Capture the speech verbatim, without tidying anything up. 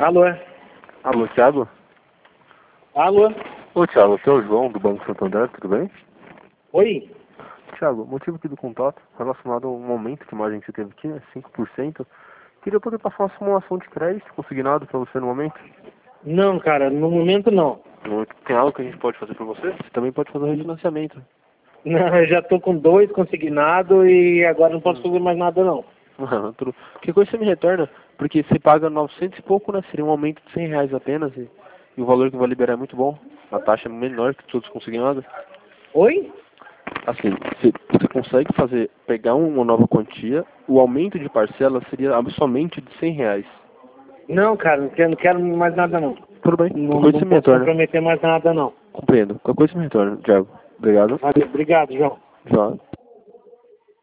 Alô? Alô, Thiago? Alô? Ô, Thiago, aqui é o João do Banco Santander, tudo bem? Oi? Thiago, motivo aqui do contato relacionado ao aumento que a margem que você teve aqui, né, cinco por cento. Queria poder passar uma simulação de crédito consignado para você no momento. Não, cara, no momento não. No momento, tem algo que a gente pode fazer para você? Você também pode fazer um refinanciamento. Não, eu já tô com dois consignados e agora não posso fazer mais nada não. Não, tudo. Que coisa você me retorna? Porque você paga novecentos e pouco, né? Seria um aumento de cem reais apenas e, e o valor que vai liberar é muito bom. A taxa é menor que todos consignados. Oi? Assim, se você consegue fazer, pegar uma nova quantia, o aumento de parcela seria somente de cem reais. Não, cara, não quero, não quero mais nada não. Tudo bem, Não, qualquer coisa não você me posso retorna. comprometer mais nada não. Compreendo, qualquer coisa você me retorna, Thiago. Obrigado. Valeu, obrigado, João. Tchau.